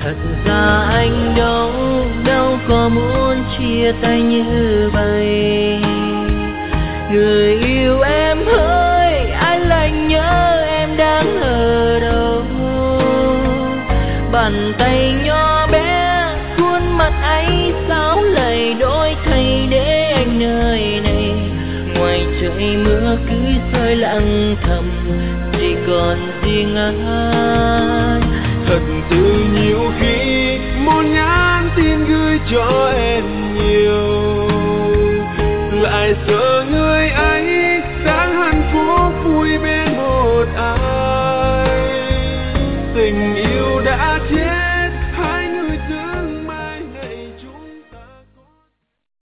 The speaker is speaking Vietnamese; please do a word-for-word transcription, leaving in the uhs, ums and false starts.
Thật ra anh đâu đâu có muốn chia tay như vậy. Người yêu em ơi, anh lại nhớ em đang ở đâu. Bàn tay nhỏ bé khuôn mặt ấy sao lại đổi thay để anh nơi này. Ngoài trời mưa cứ rơi lặng thầm, chỉ còn riêng anh. Thật sự nhiều khi muốn nhắn tin gửi cho em nhiều, lại sợ